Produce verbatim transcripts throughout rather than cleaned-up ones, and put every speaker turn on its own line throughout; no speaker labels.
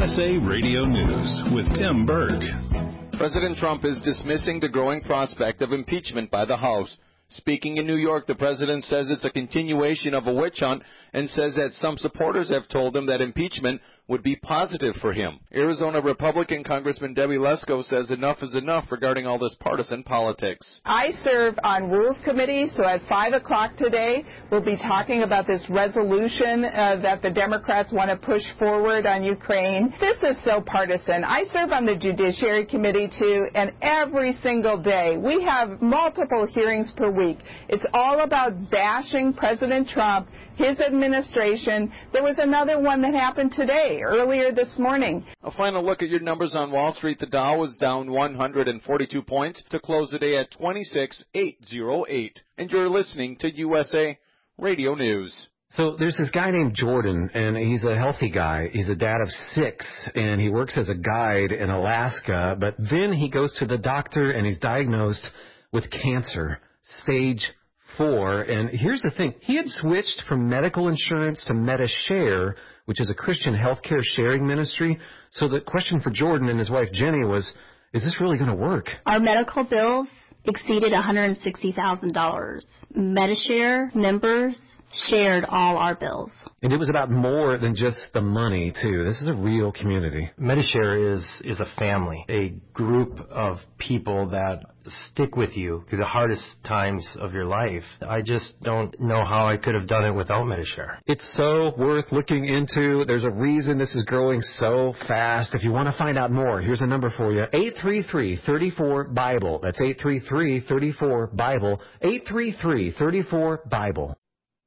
S A Radio News with Tim Berg.
President Trump is dismissing the growing prospect of impeachment by the House. Speaking in New York, the president says it's a continuation of a witch hunt and says that some supporters have told him that impeachment would be positive for him. Arizona Republican Congressman Debbie Lesko says enough is enough regarding all this partisan politics.
I serve on Rules Committee, so at five o'clock today, we'll be talking about this resolution uh, that the Democrats want to push forward on Ukraine. This is so partisan. I serve on the Judiciary Committee, too, and every single day we have multiple hearings per week. It's all about bashing President Trump, his administration. There was another one that happened today, earlier this morning.
A final look at your numbers on Wall Street. The Dow was down one hundred forty-two points to close the day at twenty-six thousand eight hundred eight. And you're listening to U S A Radio News.
So there's this guy named Jordan, and he's a healthy guy. He's a dad of six, and he works as a guide in Alaska. But then he goes to the doctor, and he's diagnosed with cancer, stage four. And here's the thing. He had switched from medical insurance to MediShare, which is a Christian healthcare sharing ministry. So the question for Jordan and his wife Jenny was, is this really going to work?
Our medical bills exceeded one hundred sixty thousand dollars. MediShare members shared all our bills.
And it was about more than just the money, too. This is a real community.
MediShare is, is a family, a group of people that stick with you through the hardest times of your life. I just don't know how I could have done it without MediShare.
It's so worth looking into. There's a reason this is growing so fast. If you want to find out more, here's a number for you. eight three three, three four, BIBLE. That's eight three three, three four, BIBLE. eight three three, three four, BIBLE.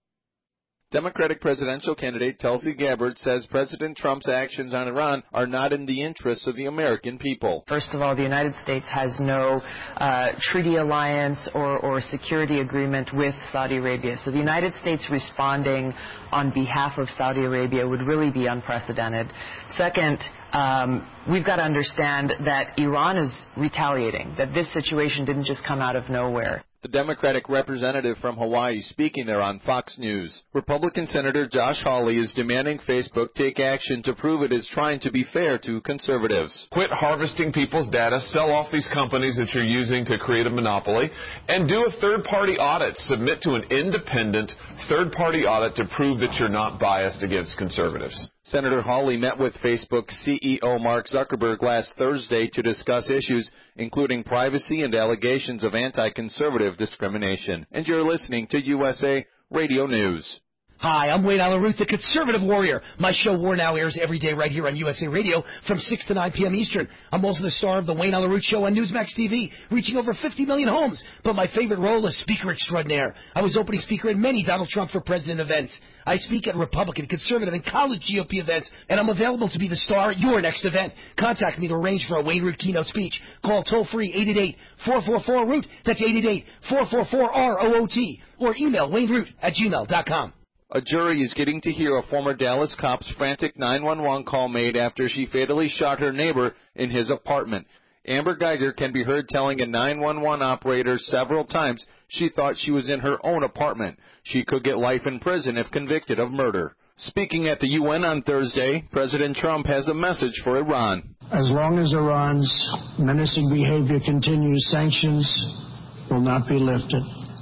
Democratic presidential candidate Tulsi Gabbard says President Trump's actions on Iran are not in the interests of the American people.
First of all, the United States has no uh, treaty alliance or, or security agreement with Saudi Arabia. So the United States responding on behalf of Saudi Arabia would really be unprecedented. Second, um, we've got to understand that Iran is retaliating, that this situation didn't just come out of nowhere.
The Democratic representative from Hawaii speaking there on Fox News. Republican Senator Josh Hawley is demanding Facebook take action to prove it is trying to be fair to conservatives.
Quit harvesting people's data, sell off these companies that you're using to create a monopoly, and do a third-party audit. Submit to an independent third-party audit to prove that you're not biased against conservatives.
Senator Hawley met with Facebook C E O Mark Zuckerberg last Thursday to discuss issues including privacy and allegations of anti-conservative discrimination. And you're listening to U S A Radio News.
Hi, I'm Wayne Allen Root, the conservative warrior. My show War Now airs every day right here on U S A Radio from six to nine p.m. Eastern. I'm also the star of the Wayne Allen Root Show on Newsmax T V, reaching over fifty million homes. But my favorite role is speaker extraordinaire. I was opening speaker at many Donald Trump for President events. I speak at Republican, conservative, and college G O P events, and I'm available to be the star at your next event. Contact me to arrange for a Wayne Root keynote speech. Call toll-free eight eight eight, four four four, R O O T. That's eight eight eight, four four four, R O O T. Or email wayneroot at gmail dot com.
A jury is getting to hear a former Dallas cop's frantic nine one one call made after she fatally shot her neighbor in his apartment. Amber Geiger can be heard telling a nine one one operator several times she thought she was in her own apartment. She could get life in prison if convicted of murder. Speaking at the U N on Thursday, President Trump has a message for Iran.
As long as Iran's menacing behavior continues, sanctions will not be lifted.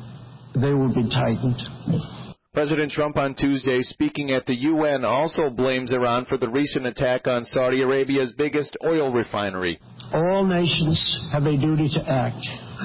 They will be tightened.
President Trump on Tuesday, speaking at the U N, also blames Iran for the recent attack on Saudi Arabia's biggest oil refinery.
All nations have a duty to act.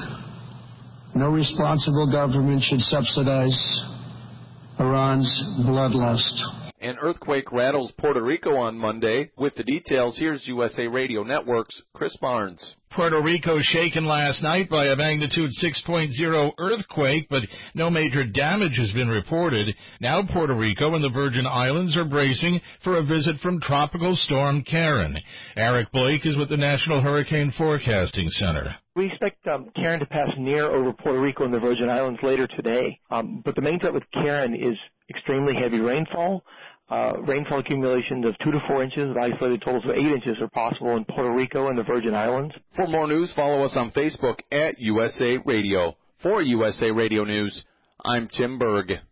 No responsible government should subsidize Iran's bloodlust.
An earthquake rattles Puerto Rico on Monday. With the details, here's U S A Radio Network's Chris Barnes.
Puerto Rico shaken last night by a magnitude six point oh earthquake, but no major damage has been reported. Now Puerto Rico and the Virgin Islands are bracing for a visit from Tropical Storm Karen. Eric Blake is with the National Hurricane Forecasting Center.
We expect um, Karen to pass near over Puerto Rico and the Virgin Islands later today. Um, but the main threat with Karen is extremely heavy rainfall. Uh, rainfall accumulations of two to four inches, with isolated totals of eight inches are possible in Puerto Rico and the Virgin Islands.
For more news, follow us on Facebook at U S A Radio. For U S A Radio News, I'm Tim Berg.